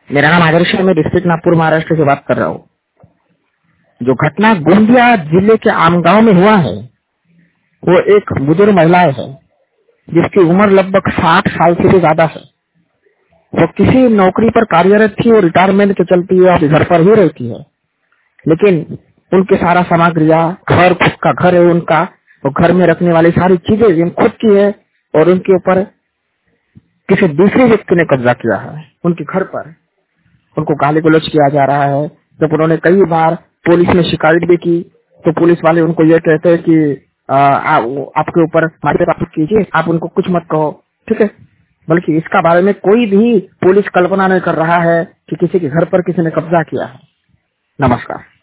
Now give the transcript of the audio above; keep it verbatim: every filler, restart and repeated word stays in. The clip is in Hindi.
मेरा नाम आदर्श है, मैं डिस्ट्रिक्ट नागपुर महाराष्ट्र से बात कर रहा हूँ। जो घटना गोंदिया जिले के आमगांव में हुआ है वो एक बुजुर्ग महिला है जिसकी उम्र लगभग साठ साल से भी ज्यादा है। वो किसी नौकरी पर कार्यरत थी और रिटायरमेंट के चलती है और घर पर ही रहती है, लेकिन उनके सारा सामग्रियां, घर खुद का घर है उनका, और घर में रखने वाली सारी चीजें जिन खुद की है और उनके ऊपर किसी दूसरे व्यक्ति ने कब्जा किया है। उनके घर पर उनको गाली गलौज किया जा रहा है। जब उन्होंने कई बार पुलिस में शिकायत भी की तो पुलिस वाले उनको ये कहते हैं कि आ, आ, आपके ऊपर मामला कीजिए, आप उनको कुछ मत कहो, ठीक है। बल्कि इसका बारे में कोई भी पुलिस कल्पना नहीं कर रहा है कि किसी के घर पर किसी ने कब्जा किया है। नमस्कार।